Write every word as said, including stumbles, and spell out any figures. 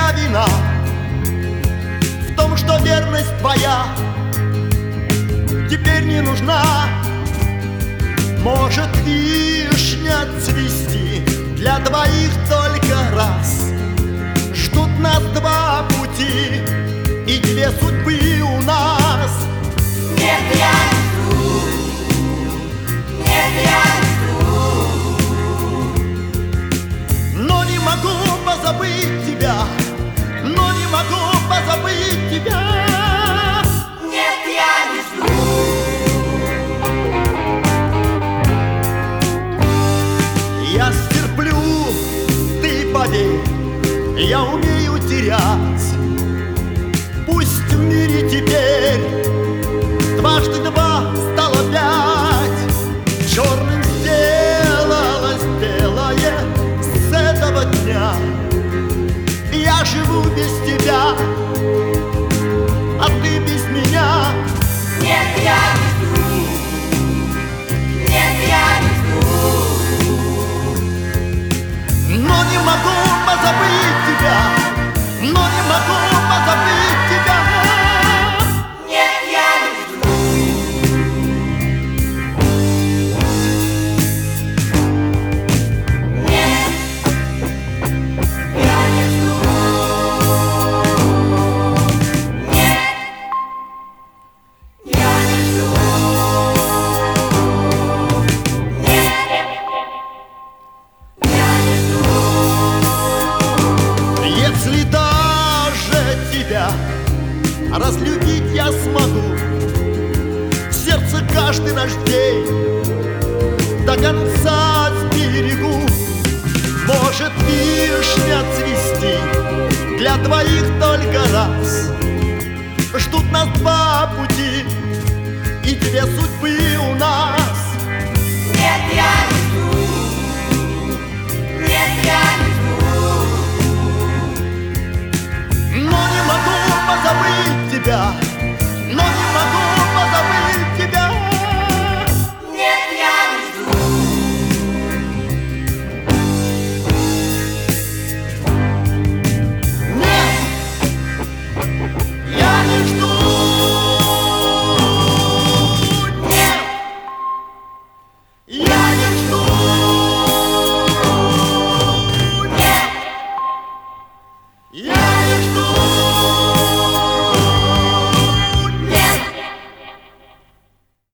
моя вина в том, что верность твоя теперь не нужна. Может вишня цвести для двоих только раз. Ждут нас два пути и две судьбы у нас. Нет, я не жду, нет, я не жду. Но не могу позабыть тебя, но не могу позабыть тебя. Нет, я не жду. Я стерплю, ты поверь, я умею терять. Пусть в мире теперь дважды два стало пять. Черным сделалось белое с этого дня. Я живу без тебя, а ты без меня. Нет, я не жду, нет, я не жду. Но не могу позабыть тебя, но не могу позабыть тебя. Нет, я не жду. Нет, я не жду. Нет, я не жду. Нет, я не жду. Если даже тебя разлюбить я смогу, в сердце каждый наш день до конца сберегу. Может вишня цвести для двоих только раз. Ждут нас два пути и две судьбы у нас.